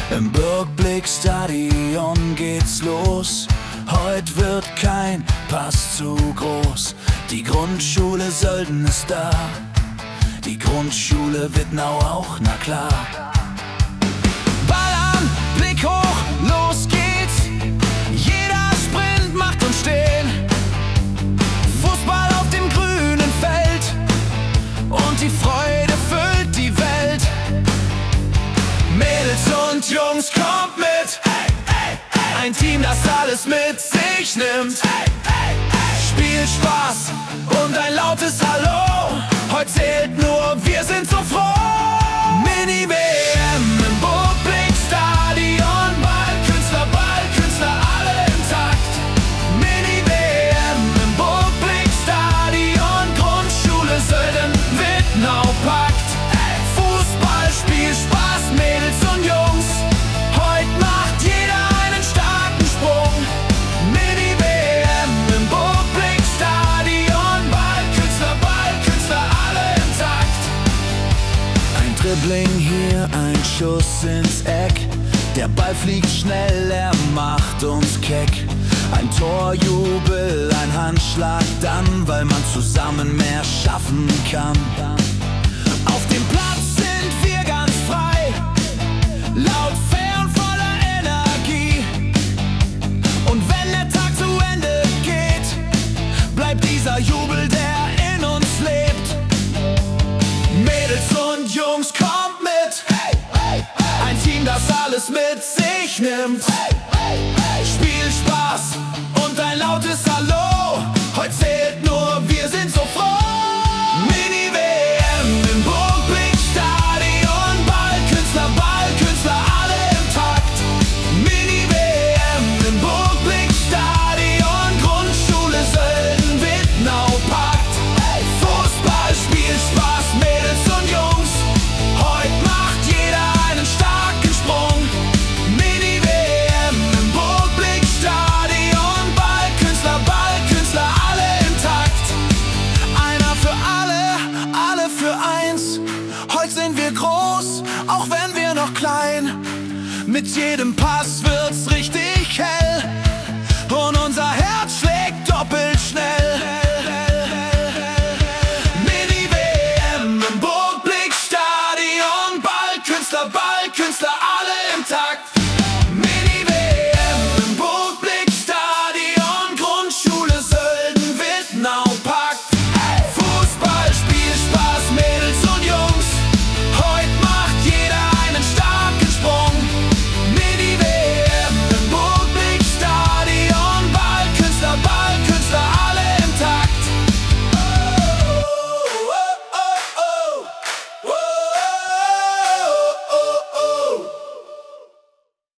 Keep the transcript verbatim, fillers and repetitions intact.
Im Burgblick-Stadion geht's los. Heut wird kein Pass zu groß. Die Grundschule Sölden ist da. Die Grundschule Wittnau auch, na klar. Ball an, Blick hoch, los geht's. Jeder Sprint macht uns stehen. Fußball auf dem grünen Feld und die Freude füllt die Welt. Mädels und Jungs, kommt mit. Ein Team, das alles mit sich nimmt. Spielspaß und ein lautes Hallo. Heute zählt nur, wir sind so froh. Mini-W M im Burgblick-Stadion. Ballkünstler, Ballkünstler, alle im Takt. Mini-W M im Burgblick-Stadion. Grundschule Sölden, Wittnau packt. Fußball, Spielspaß, Mädels und Jungs. Heute macht jeder einen starken Sprung. Mini-W M im Burgblick-Stadion. Ballkünstler, Ballkünstler, alle im Takt. Ein Dribbling hier, ein Schuss ins Eck. Der Ball fliegt schnell, er macht uns keck. Ein Torjubel, ein Handschlag dann, weil man zusammen mehr schaffen kann. Auf dem Platz sind wir ganz frei, laut, fair und voller Energie. Und wenn der Tag zu Ende geht, bleibt dieser Jubel, der in uns lebt. Mädels und Jungs, kommt mit. Ein Team, das alles mit sich nimmt. Spielspaß und ein lautes Hallo. Heute zählt nur, wir sind so froh. Mini-W M im Burgblick-Stadion. Ballkünstler, Ballkünstler, alle im Takt. Mini-W M im Burgblick-Stadion. Grundschule Sölden, Wittnau packt. Fußball, Spielspaß, Mädels und Jungs. Heute macht jeder einen starken Sprung. Mini-W M im Burgblick-Stadion. Ballkünstler, Ballkünstler, alle im Takt. Einer für alle, alle für eins. Heute sind wir groß, auch wenn wir noch klein. Mit jedem Pass wird's richtig hell und unser Herz schlägt doppelt schnell. Mini-W M im Burgblick-Stadion. Ballkünstler, Ballkünstler, alle im Takt.